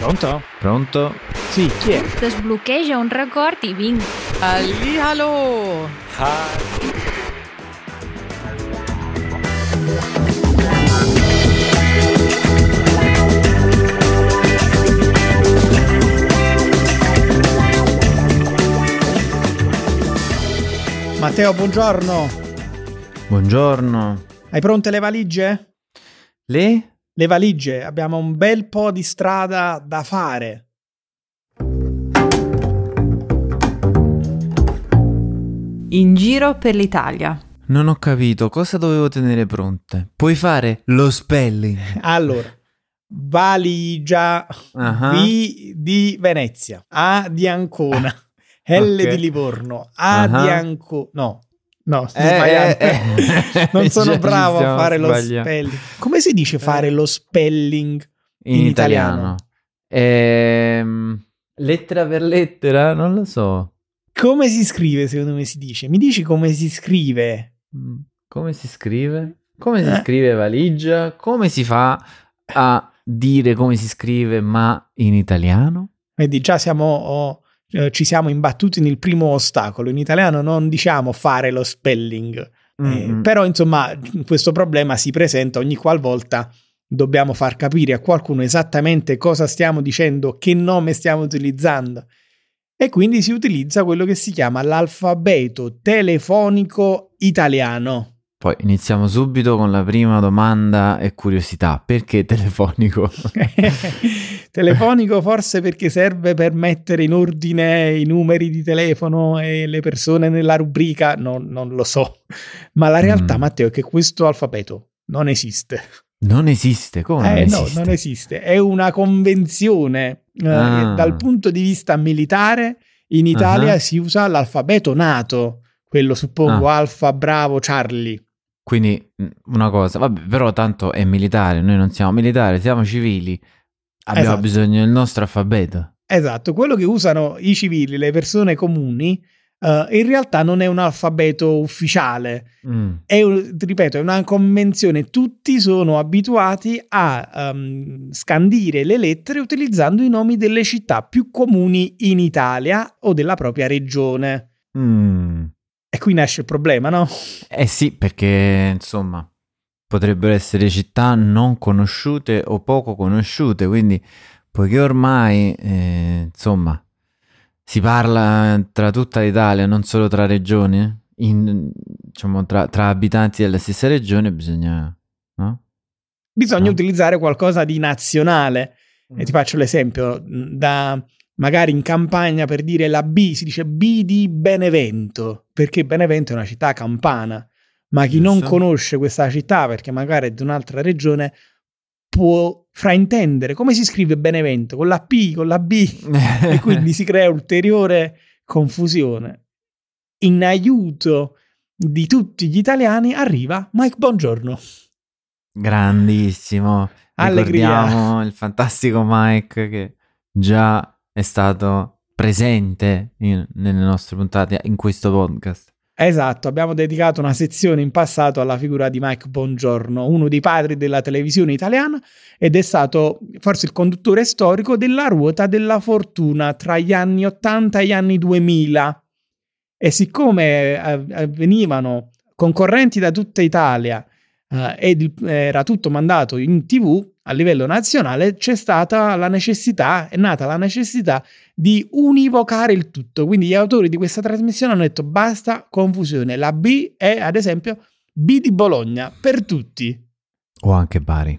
Pronto? Pronto? Sì, chi è? Desbloqueja un record i vinc. Hallihallo! Matteo, buongiorno. Buongiorno. Hai pronte le valigie? Le valigie, abbiamo un bel po' di strada da fare. In giro per l'Italia. Non ho capito cosa dovevo tenere pronte. Puoi fare lo spelling? Allora, valigia, V di Venezia, A di Ancona, L Ok. di Livorno, A di Ancona. No, sto sbagliando. Non sono Già ci bravo a stiamo fare lo sbagliando. spelling. Come si dice fare lo spelling In italiano. Lettera per lettera? Non lo so. Come si scrive, secondo me si dice? Mi dici come si scrive? Come si scrive? Come si scrive valigia? Come si fa a dire come si scrive ma in italiano? Vedi, già ci siamo imbattuti nel primo ostacolo. In italiano non diciamo fare lo spelling. Però insomma questo problema si presenta ogni qualvolta dobbiamo far capire a qualcuno esattamente cosa stiamo dicendo, che nome stiamo utilizzando, e quindi si utilizza quello che si chiama l'alfabeto telefonico italiano. Poi iniziamo subito con la prima domanda e curiosità. Perché telefonico? Telefonico forse perché serve per mettere in ordine i numeri di telefono e le persone nella rubrica, non lo so. Ma la realtà, Matteo, è che questo alfabeto non esiste. Non esiste? Come non esiste? No, non esiste. È una convenzione. Dal punto di vista militare, in Italia si usa l'alfabeto NATO, quello suppongo Alfa, Bravo, Charlie. Quindi una cosa, vabbè, però tanto è militare, noi non siamo militari, siamo civili, abbiamo bisogno del nostro alfabeto. Esatto, quello che usano i civili, le persone comuni, in realtà non è un alfabeto ufficiale, ripeto, è una convenzione. Tutti sono abituati a scandire le lettere utilizzando i nomi delle città più comuni in Italia o della propria regione. E qui nasce il problema, no? Eh sì, perché insomma potrebbero essere città non conosciute o poco conosciute, quindi poiché ormai insomma si parla tra tutta l'Italia, non solo tra regioni, diciamo tra abitanti della stessa regione, bisogna utilizzare qualcosa di nazionale. E ti faccio l'esempio, magari in campagna, per dire la B si dice B di Benevento, perché Benevento è una città campana, ma chi non conosce questa città perché magari è di un'altra regione può fraintendere come si scrive Benevento, con la P, con la B, e quindi si crea ulteriore confusione. In aiuto di tutti gli italiani arriva Mike Bongiorno. Grandissimo. Allegria. Ricordiamo il fantastico Mike che già è stato presente nelle nostre puntate, in questo podcast. Esatto, abbiamo dedicato una sezione in passato alla figura di Mike Bongiorno, uno dei padri della televisione italiana, ed è stato forse il conduttore storico della Ruota della Fortuna tra gli anni 80 e gli anni 2000. E siccome venivano concorrenti da tutta Italia ed era tutto mandato in TV a livello nazionale, è nata la necessità di univocare il tutto. Quindi gli autori di questa trasmissione hanno detto basta confusione, la B è ad esempio B di Bologna per tutti. O anche Bari,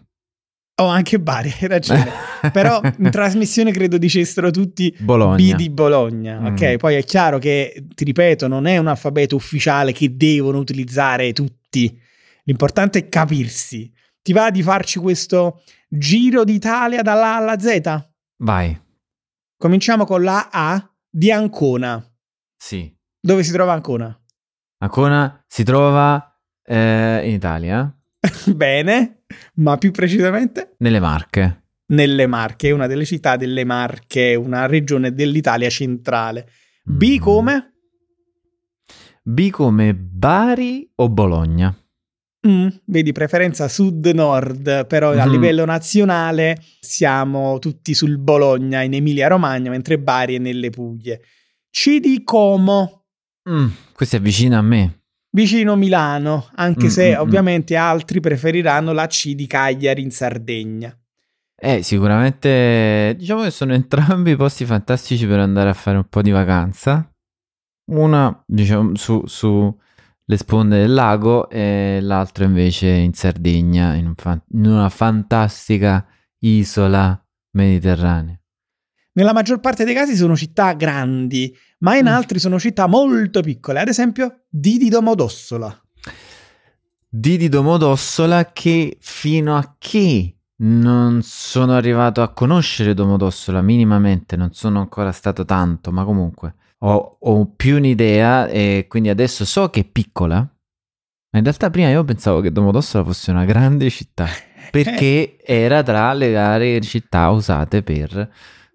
hai ragione. Però in trasmissione credo dicessero tutti Bologna. B di Bologna. Ok, poi è chiaro che, ti ripeto, non è un alfabeto ufficiale che devono utilizzare tutti. L'importante è capirsi. Ti va di farci questo giro d'Italia dalla A alla Z? Vai. Cominciamo con la A di Ancona. Sì. Dove si trova Ancona? Ancona si trova in Italia. Bene, ma più precisamente? Nelle Marche. Nelle Marche, è una delle città delle Marche, una regione dell'Italia centrale. B come? B come Bari o Bologna? Vedi, preferenza sud-nord, però a livello nazionale siamo tutti sul Bologna, in Emilia-Romagna, mentre Bari è nelle Puglie. C di Como. Questo è vicino a me. Vicino Milano, anche se ovviamente altri preferiranno la C di Cagliari in Sardegna. Sicuramente diciamo che sono entrambi posti fantastici per andare a fare un po' di vacanza. Una, diciamo, su le sponde del lago e l'altro invece in Sardegna, in una fantastica isola mediterranea. Nella maggior parte dei casi sono città grandi, ma in altri sono città molto piccole. Ad esempio, D di Domodossola. D di Domodossola, che fino a che non sono arrivato a conoscere Domodossola minimamente, non sono ancora stato tanto, ma comunque ho più un'idea e quindi adesso so che è piccola, ma in realtà prima io pensavo che Domodossola fosse una grande città, perché era tra le varie città usate per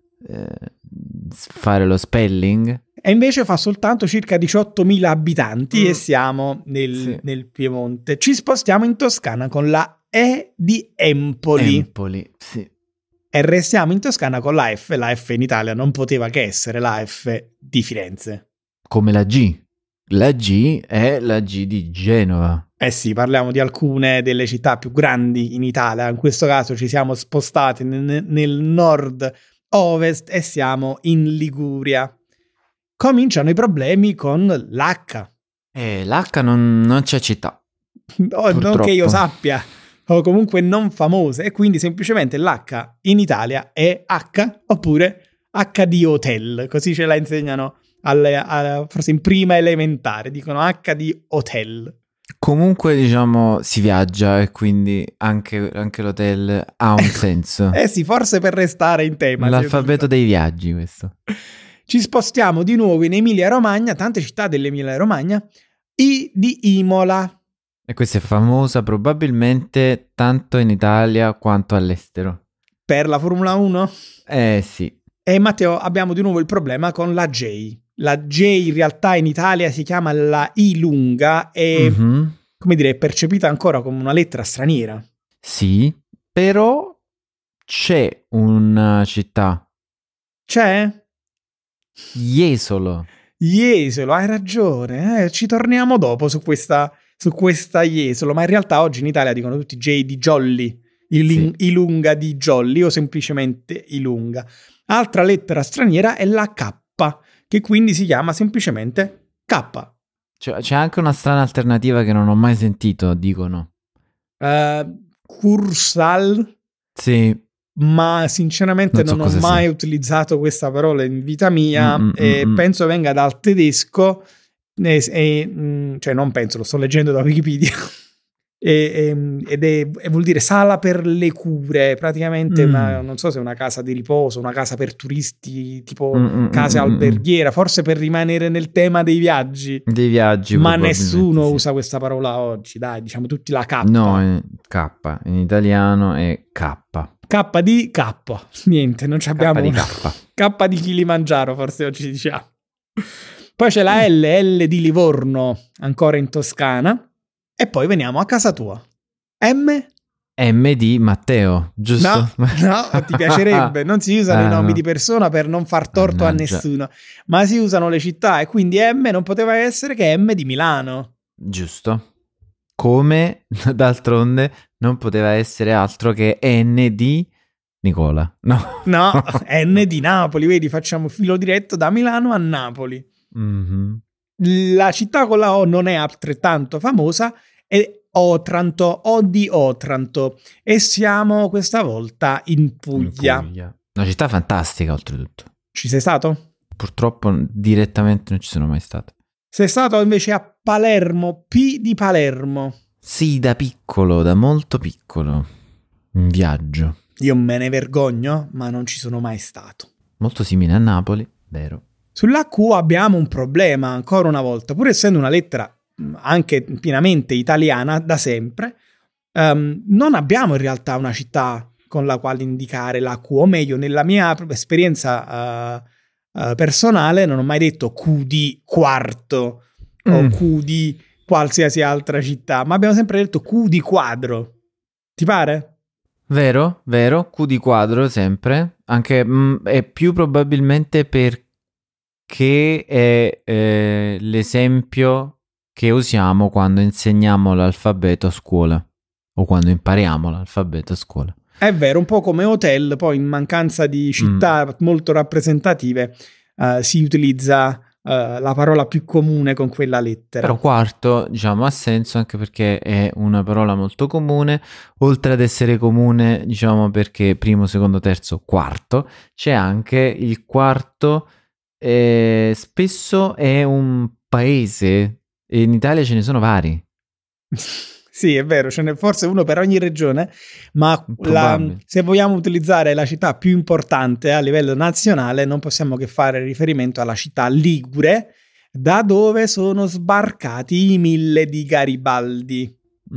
fare lo spelling. E invece fa soltanto circa 18.000 abitanti e siamo nel Piemonte. Ci spostiamo in Toscana con la E di Empoli. Empoli, sì. E restiamo in Toscana con la F. La F in Italia non poteva che essere la F di Firenze. Come la G. La G è la G di Genova. Eh sì, parliamo di alcune delle città più grandi in Italia. In questo caso ci siamo spostati nel nord-ovest e siamo in Liguria. Cominciano i problemi con l'H. L'H non c'è città. Non che io sappia, o comunque non famose, e quindi semplicemente l'H in Italia è H oppure H di hotel, così ce la insegnano forse in prima elementare, dicono H di hotel. Comunque diciamo si viaggia e quindi anche l'hotel ha un senso. Sì, forse per restare in tema. L'alfabeto dei viaggi questo. Ci spostiamo di nuovo in Emilia-Romagna, tante città dell'Emilia-Romagna, I di Imola. E questa è famosa probabilmente tanto in Italia quanto all'estero. Per la Formula 1? Sì. E Matteo, abbiamo di nuovo il problema con la J. La J in realtà in Italia si chiama la I lunga e, come dire, è percepita ancora come una lettera straniera. Sì, però c'è una città. C'è? Jesolo, hai ragione. Ci torniamo dopo su questa Jesolo, ma in realtà oggi in Italia dicono tutti J di Jolly, I lunga di Jolly o semplicemente I lunga. Altra lettera straniera è la K, che quindi si chiama semplicemente K. C'è anche una strana alternativa che non ho mai sentito, dicono. Cursal? Sì. Ma sinceramente non ho mai utilizzato questa parola in vita mia e penso venga dal tedesco, cioè non penso, lo sto leggendo da Wikipedia, e vuol dire sala per le cure, praticamente non so se è una casa di riposo, una casa per turisti, tipo casa alberghiera, forse per rimanere nel tema dei viaggi. Ma nessuno usa questa parola oggi, dai, diciamo tutti la K. No, K, in italiano è K. K di K, niente, non ci abbiamo K di K. K di Kilimangiaro, forse oggi diciamo. Poi c'è la L di Livorno, ancora in Toscana. E poi veniamo a casa tua. M di Matteo, giusto? No, ti piacerebbe. Non si usano i nomi di persona per non far torto a nessuno, ma si usano le città e quindi M non poteva essere che M di Milano. Giusto. Come, d'altronde, non poteva essere altro che N di Nicola. No, N di Napoli. Vedi, facciamo filo diretto da Milano a Napoli. La città con la O non è altrettanto famosa, è Otranto, O di Otranto, e siamo questa volta in Puglia. Una città fantastica oltretutto. Ci sei stato? Purtroppo direttamente non ci sono mai stato. Sei stato invece a Palermo, P di Palermo. Sì, da piccolo, da molto piccolo, in viaggio. Io me ne vergogno, ma non ci sono mai stato. Molto simile a Napoli, vero? Sull'Q abbiamo un problema, ancora una volta, pur essendo una lettera anche pienamente italiana da sempre, non abbiamo in realtà una città con la quale indicare la Q, o meglio, nella mia esperienza personale non ho mai detto Q di quarto o Q di qualsiasi altra città, ma abbiamo sempre detto Q di quadro. Ti pare? Vero, Q di quadro sempre, anche è più probabilmente perché è l'esempio che usiamo quando insegniamo l'alfabeto a scuola o quando impariamo l'alfabeto a scuola. È vero, un po' come hotel, poi in mancanza di città molto rappresentative si utilizza la parola più comune con quella lettera. Però quarto, diciamo, ha senso anche perché è una parola molto comune, oltre ad essere comune, diciamo, perché primo, secondo, terzo, quarto, c'è anche il quarto, spesso è un paese, e in Italia ce ne sono vari. Sì, è vero, ce n'è forse uno per ogni regione, ma Probabile. se vogliamo utilizzare la città più importante a livello nazionale, non possiamo che fare riferimento alla città ligure, da dove sono sbarcati i 1000 di Garibaldi.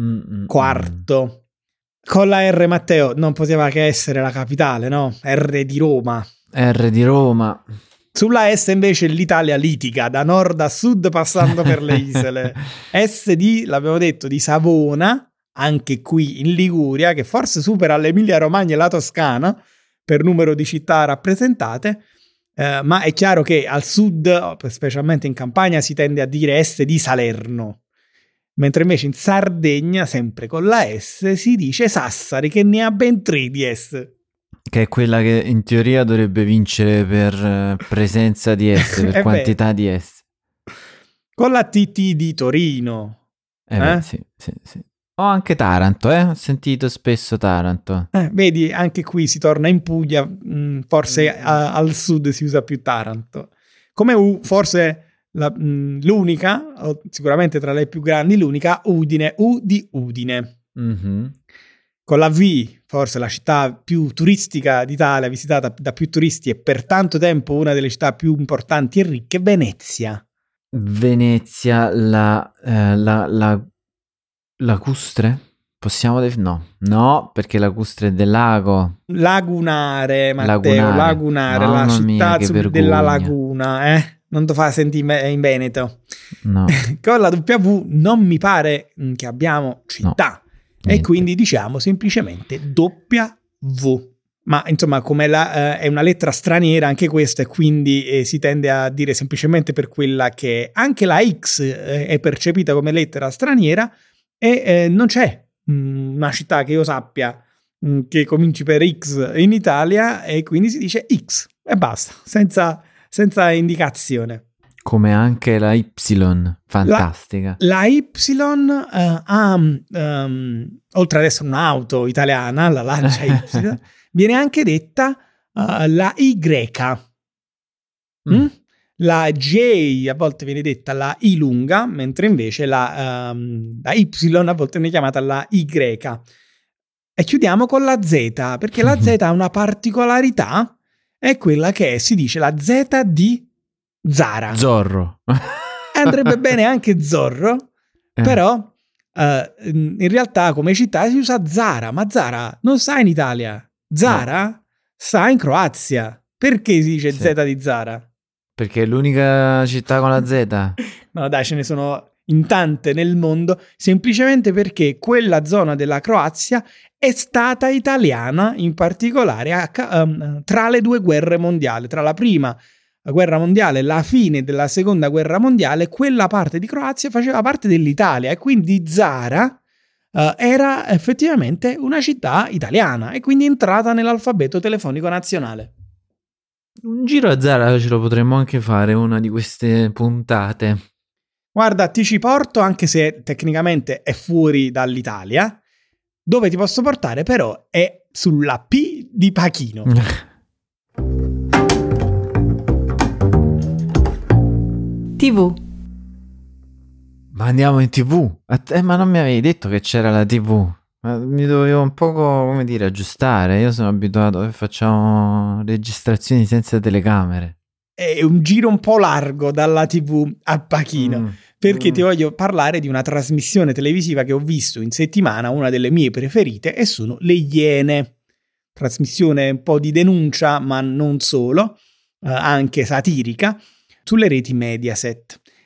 Quarto. Con la R, Matteo, non poteva che essere la capitale, no? R di Roma. R di Roma. Sulla S invece l'Italia litiga da nord a sud passando per le isole. S di, l'abbiamo detto, di Savona, anche qui in Liguria, che forse supera l'Emilia Romagna e la Toscana per numero di città rappresentate, ma è chiaro che al sud, specialmente in Campania, si tende a dire S di Salerno, mentre invece in Sardegna, sempre con la S, si dice Sassari, che ne ha ben 3 di S. Che è quella che in teoria dovrebbe vincere per presenza di S, per quantità di S. Con la TT di Torino. Sì. O anche Taranto, ho sentito spesso Taranto. Vedi, anche qui si torna in Puglia, forse al sud si usa più Taranto. Come U, forse l'unica, sicuramente tra le più grandi l'unica, Udine, U di Udine. Mm-hmm. Con la V, forse la città più turistica d'Italia, visitata da più turisti e per tanto tempo una delle città più importanti e ricche, Venezia. Venezia, lacustre? Possiamo no, perché lacustre è del lago. Lagunare, Matteo, Lagunare, la città della laguna, Non ti fa sentire in Veneto. No. Con la W non mi pare che abbiamo città. No. E quindi diciamo semplicemente W. Ma insomma, come è una lettera straniera anche questa, e quindi si tende a dire semplicemente per quella che è. Anche la X è percepita come lettera straniera e non c'è una città che io sappia che cominci per X in Italia, e quindi si dice X e basta, senza indicazione. Come anche la Y, fantastica. La Y ha, oltre ad essere un'auto italiana, la Lancia Y, viene anche detta la Y. La J a volte viene detta la I lunga, mentre invece la Y a volte viene chiamata la Y. E chiudiamo con la Z, perché la Z ha una particolarità, è quella che si dice la Z di Zara. Zorro. Andrebbe bene anche Zorro, però in realtà come città si usa Zara, ma Zara non sta in Italia. Zara sta in Croazia. Perché si dice Z di Zara? Perché è l'unica città con la Z? No dai, ce ne sono in tante nel mondo, semplicemente perché quella zona della Croazia è stata italiana, in particolare tra le due guerre mondiali, tra la prima guerra mondiale e la fine della seconda guerra mondiale. Quella parte di Croazia faceva parte dell'Italia e quindi Zara era effettivamente una città italiana e quindi entrata nell'alfabeto telefonico nazionale. Un giro a Zara ce lo potremmo anche fare una di queste puntate. Guarda, ti ci porto, anche se tecnicamente è fuori dall'Italia. Dove ti posso portare però è sulla P di Pachino. TV. Ma andiamo in TV? Ma non mi avevi detto che c'era la TV? Mi dovevo un po', come dire, aggiustare. Io sono abituato che facciamo registrazioni senza telecamere. È un giro un po' largo dalla TV a Pachino, perché ti voglio parlare di una trasmissione televisiva che ho visto in settimana, una delle mie preferite, e sono Le Iene. Trasmissione un po' di denuncia, ma non solo, anche satirica, sulle reti Mediaset.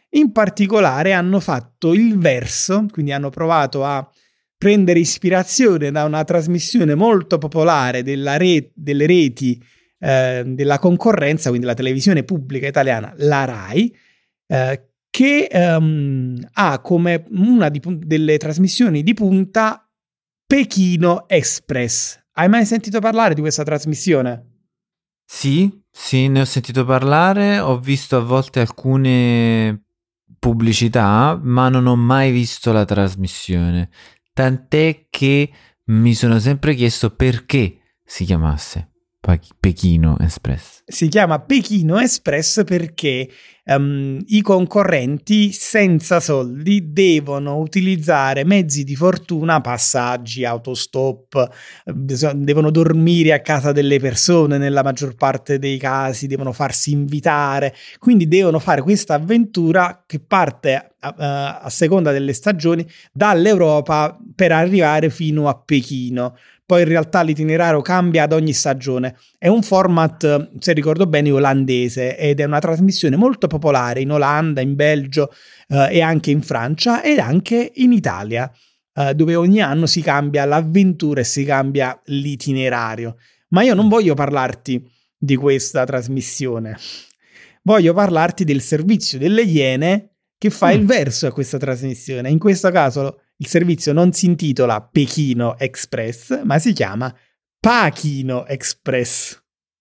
In particolare hanno fatto il verso, quindi hanno provato a prendere ispirazione da una trasmissione molto popolare delle reti della concorrenza, quindi la televisione pubblica italiana, la Rai, che ha come una delle trasmissioni di punta Pechino Express. Hai mai sentito parlare di questa trasmissione? Sì, ne ho sentito parlare, ho visto a volte alcune pubblicità, ma non ho mai visto la trasmissione. Tant'è che mi sono sempre chiesto perché si chiamasse Pechino Express. Si chiama Pechino Express perché i concorrenti senza soldi devono utilizzare mezzi di fortuna, passaggi, autostop, devono dormire a casa delle persone nella maggior parte dei casi, devono farsi invitare, quindi devono fare questa avventura che parte a seconda delle stagioni dall'Europa per arrivare fino a Pechino. Poi in realtà l'itinerario cambia ad ogni stagione. È un format, se ricordo bene, olandese ed è una trasmissione molto popolare in Olanda, in Belgio e anche in Francia ed anche in Italia, dove ogni anno si cambia l'avventura e si cambia l'itinerario. Ma io non voglio parlarti di questa trasmissione. Voglio parlarti del servizio delle Iene che fa il verso a questa trasmissione. In questo caso il servizio non si intitola Pechino Express, ma si chiama Pachino Express.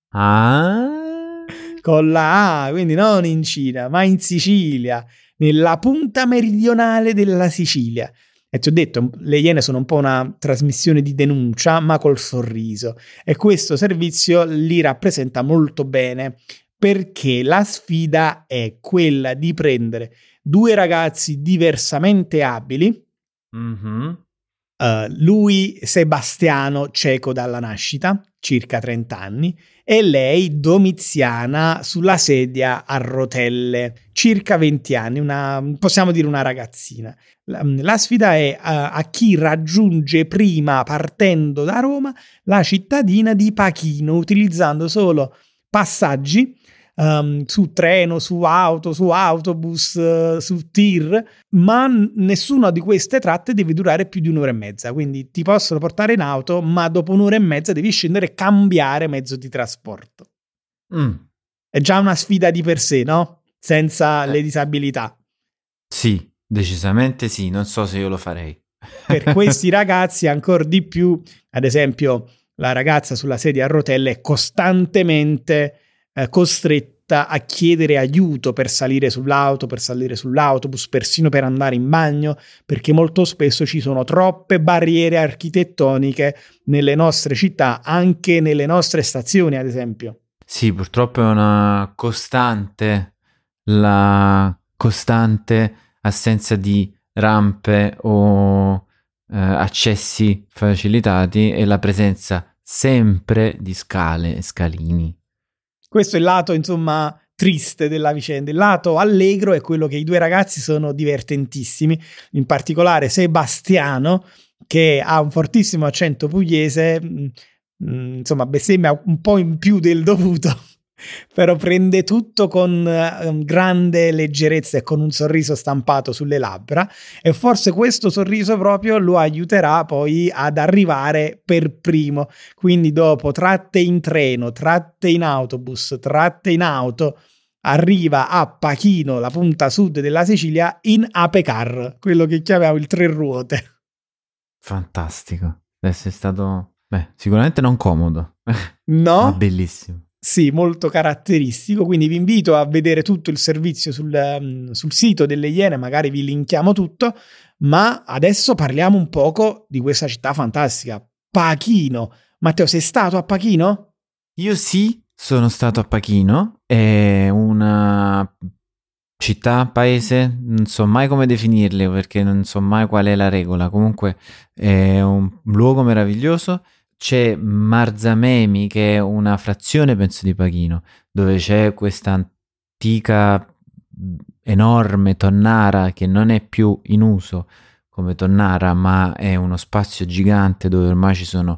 Con la A, quindi non in Cina, ma in Sicilia, nella punta meridionale della Sicilia. E ti ho detto, le Iene sono un po' una trasmissione di denuncia, ma col sorriso. E questo servizio li rappresenta molto bene, perché la sfida è quella di prendere due ragazzi diversamente abili. Lui Sebastiano, cieco dalla nascita, circa 30 anni, e lei Domiziana sulla sedia a rotelle, circa 20 anni, possiamo dire una ragazzina. La sfida è a chi raggiunge prima, partendo da Roma, la cittadina di Pachino, utilizzando solo passaggi su treno, su auto, su autobus, su tir, ma nessuna di queste tratte deve durare più di un'ora e mezza, quindi ti possono portare in auto, ma dopo un'ora e mezza devi scendere e cambiare mezzo di trasporto. È già una sfida di per sé, no? Senza le disabilità. Sì, decisamente sì, non so se io lo farei. Per questi ragazzi ancora di più, ad esempio la ragazza sulla sedia a rotelle è costantemente costretta a chiedere aiuto per salire sull'auto, per salire sull'autobus, persino per andare in bagno, perché molto spesso ci sono troppe barriere architettoniche nelle nostre città, anche nelle nostre stazioni, ad esempio. Sì, purtroppo è una costante, la costante assenza di rampe o accessi facilitati e la presenza sempre di scale e scalini. Questo è il lato, insomma, triste della vicenda. Il lato allegro è quello che i due ragazzi sono divertentissimi, in particolare Sebastiano, che ha un fortissimo accento pugliese, insomma, bestemmia un po' in più del dovuto, però prende tutto con grande leggerezza e con un sorriso stampato sulle labbra, e forse questo sorriso proprio lo aiuterà poi ad arrivare per primo, quindi dopo tratte in treno, tratte in autobus, tratte in auto, arriva a Pachino, la punta sud della Sicilia, in Apecar, quello che chiamiamo il tre ruote. Fantastico, deve essere stato sicuramente non comodo, no? Ma bellissimo. Sì, molto caratteristico, quindi vi invito a vedere tutto il servizio sul sito delle Iene, magari vi linkiamo tutto, ma adesso parliamo un poco di questa città fantastica, Pachino. Matteo, sei stato a Pachino? Io sì, sono stato a Pachino, è una città, paese, non so mai come definirle perché non so mai qual è la regola, comunque è un luogo meraviglioso. C'è Marzamemi, che è una frazione penso di Pachino, dove c'è questa antica enorme tonnara che non è più in uso come tonnara, ma è uno spazio gigante dove ormai ci sono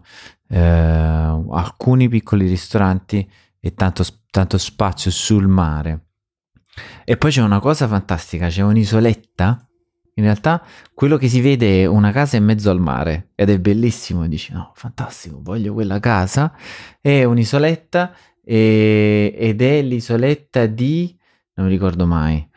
alcuni piccoli ristoranti e tanto spazio sul mare. E poi c'è una cosa fantastica, c'è un'isoletta. In realtà quello che si vede è una casa in mezzo al mare ed è bellissimo. E dici, no, fantastico, voglio quella casa. È un'isoletta ed è l'isoletta di... non mi ricordo mai.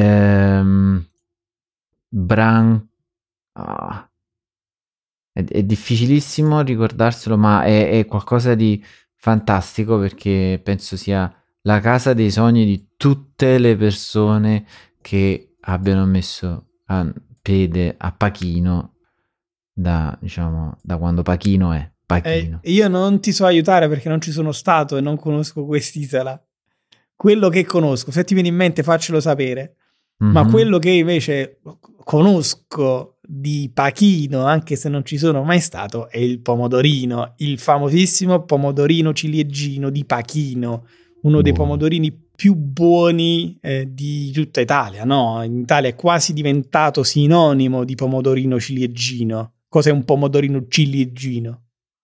Ah, è difficilissimo ricordarselo, ma è qualcosa di fantastico perché penso sia la casa dei sogni di tutte le persone che abbiano messo a piede a Pachino da quando Pachino è Pachino. Io non ti so aiutare perché non ci sono stato e non conosco quest'isola. Quello che conosco, se ti viene in mente faccelo sapere. Ma quello che invece conosco di Pachino, anche se non ci sono mai stato, è il pomodorino, il famosissimo pomodorino ciliegino di Pachino, uno dei pomodorini più buoni di tutta Italia, no? In Italia è quasi diventato sinonimo di pomodorino ciliegino. Cos'è un pomodorino ciliegino?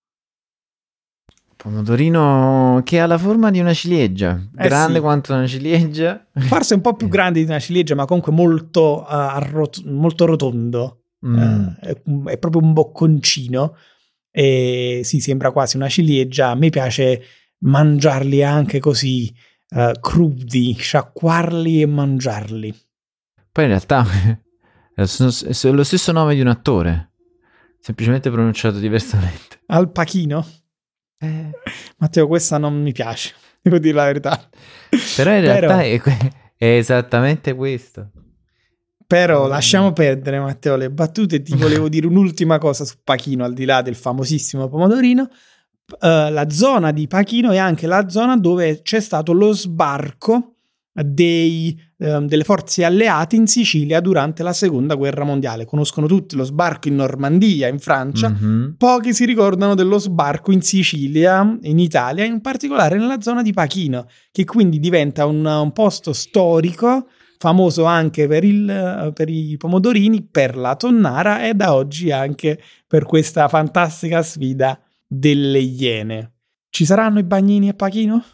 Pomodorino che ha la forma di una ciliegia, grande quanto una ciliegia. Forse un po' più grande di una ciliegia, ma comunque molto, molto rotondo. È proprio un bocconcino. E sì, sembra quasi una ciliegia. A me piace mangiarli anche così, crudi, sciacquarli e mangiarli. Poi in realtà è lo stesso nome di un attore, semplicemente pronunciato diversamente. Al Pachino? Matteo, questa non mi piace, devo dire la verità. Però in realtà è esattamente questo. Però lasciamo perdere, Matteo, le battute. Ti volevo dire un'ultima cosa su Pachino, al di là del famosissimo pomodorino. La zona di Pachino è anche la zona dove c'è stato lo sbarco delle forze alleate in Sicilia durante la seconda guerra mondiale. Conoscono tutti lo sbarco in Normandia, in Francia. Pochi si ricordano dello sbarco in Sicilia, in Italia, in particolare nella zona di Pachino, che quindi diventa un posto storico, famoso anche per i pomodorini, per la tonnara e da oggi anche per questa fantastica sfida delle Iene. Ci saranno i bagnini a Pachino?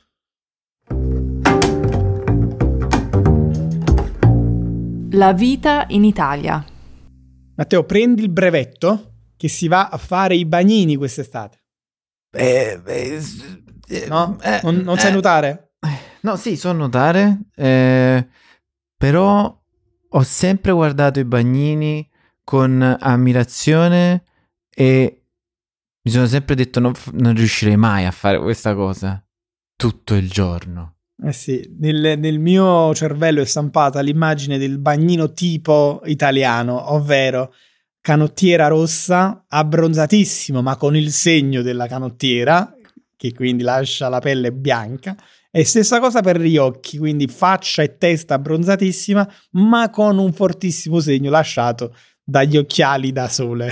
La vita in Italia. Matteo, prendi il brevetto che si va a fare i bagnini quest'estate. No? Non sai nuotare? No, sì, so nuotare, però ho sempre guardato i bagnini con ammirazione e mi sono sempre detto non riuscirei mai a fare questa cosa tutto il giorno. Eh sì, nel mio cervello è stampata l'immagine del bagnino tipo italiano, ovvero canottiera rossa, abbronzatissimo ma con il segno della canottiera, che quindi lascia la pelle bianca, e stessa cosa per gli occhi, quindi faccia e testa abbronzatissima ma con un fortissimo segno lasciato dagli occhiali da sole.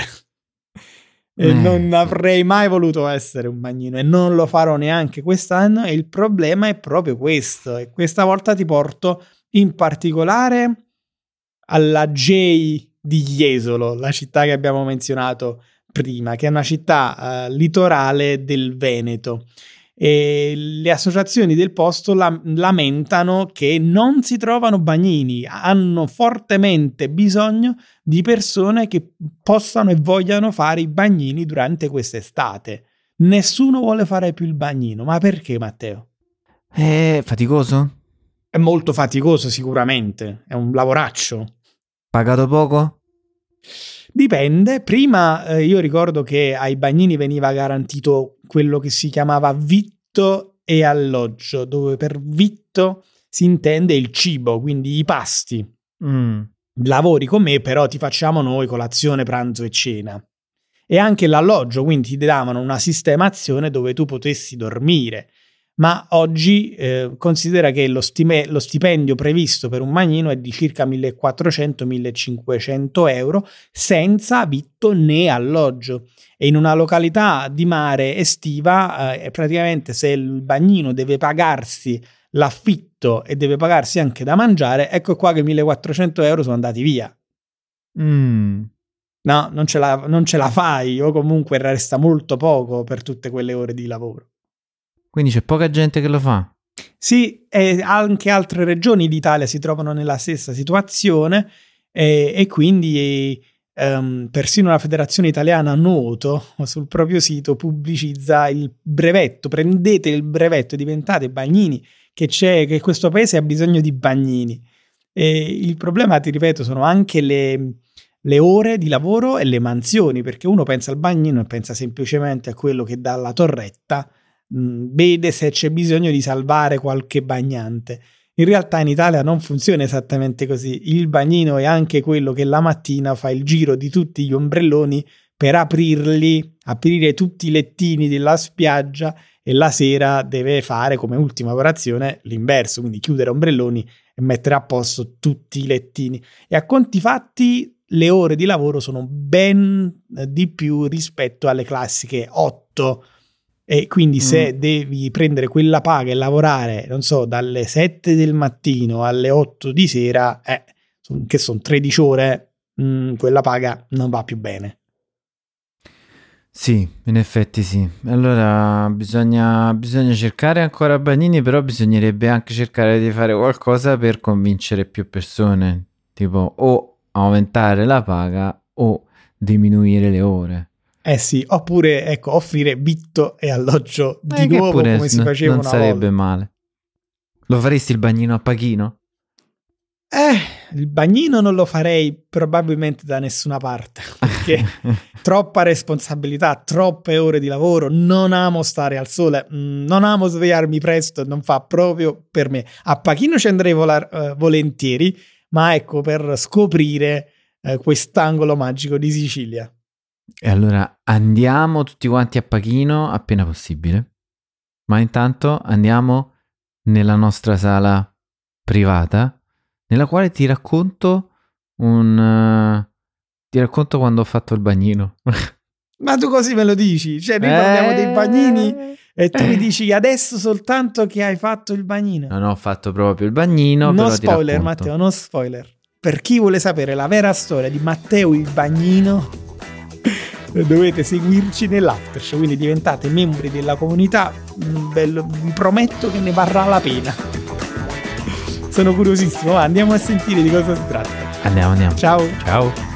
E non avrei mai voluto essere un bagnino e non lo farò neanche quest'anno, e il problema è proprio questo. E questa volta ti porto in particolare alla J di Jesolo, la città che abbiamo menzionato prima, che è una città litorale del Veneto. E le associazioni del posto lamentano che non si trovano bagnini, hanno fortemente bisogno di persone che possano e vogliano fare i bagnini durante quest'estate. Nessuno vuole fare più il bagnino. Ma perché, Matteo? È faticoso? È molto faticoso sicuramente, è un lavoraccio. Pagato poco? Dipende. Prima io ricordo che ai bagnini veniva garantito quello che si chiamava vitto e alloggio, dove per vitto si intende il cibo, quindi i pasti. Lavori con me, però ti facciamo noi colazione, pranzo e cena. E anche l'alloggio, quindi ti davano una sistemazione dove tu potessi dormire. Ma oggi considera che lo stipendio previsto per un bagnino è di circa 1.400-1.500 euro senza vitto né alloggio. E in una località di mare estiva, praticamente se il bagnino deve pagarsi l'affitto e deve pagarsi anche da mangiare, ecco qua che 1.400 euro sono andati via. No, non ce la fai, o comunque resta molto poco per tutte quelle ore di lavoro. Quindi c'è poca gente che lo fa? Sì, e anche altre regioni d'Italia si trovano nella stessa situazione e quindi persino la Federazione Italiana Nuoto sul proprio sito pubblicizza il brevetto. Prendete il brevetto, diventate bagnini, che questo paese ha bisogno di bagnini. E il problema, ti ripeto, sono anche le ore di lavoro e le mansioni, perché uno pensa al bagnino e pensa semplicemente a quello che dalla torretta vede se c'è bisogno di salvare qualche bagnante. In realtà in Italia non funziona esattamente così. Il bagnino è anche quello che la mattina fa il giro di tutti gli ombrelloni per aprire tutti i lettini della spiaggia, e la sera deve fare come ultima operazione l'inverso, quindi chiudere ombrelloni e mettere a posto tutti i lettini. E a conti fatti le ore di lavoro sono ben di più rispetto alle classiche 8. E quindi se devi prendere quella paga e lavorare, non so, dalle 7 del mattino alle 8 di sera, che sono 13 ore, quella paga non va più bene. Sì, in effetti sì. Allora bisogna cercare ancora bagnini, però bisognerebbe anche cercare di fare qualcosa per convincere più persone, tipo o aumentare la paga o diminuire le ore. Sì, oppure ecco, offrire vitto e alloggio di nuovo come si faceva non una sarebbe volta. Male. Lo faresti il bagnino a paghino? Il bagnino non lo farei probabilmente da nessuna parte, perché troppa responsabilità, troppe ore di lavoro, non amo stare al sole, non amo svegliarmi presto, non fa proprio per me. A paghino ci andrei volentieri, ma ecco, per scoprire quest'angolo magico di Sicilia. E allora andiamo tutti quanti a paghino appena possibile, ma intanto andiamo nella nostra sala privata, nella quale ti racconto quando ho fatto il bagnino. Ma tu così me lo dici? Cioè noi parliamo dei bagnini e tu mi dici adesso soltanto che hai fatto il bagnino? Non ho fatto proprio il bagnino. No però spoiler, Matteo, no spoiler. Per chi vuole sapere la vera storia di Matteo il bagnino, dovete seguirci nell'after show, quindi diventate membri della comunità, vi prometto che ne varrà la pena. Sono curiosissimo, andiamo a sentire di cosa si tratta. Andiamo. Ciao. Ciao.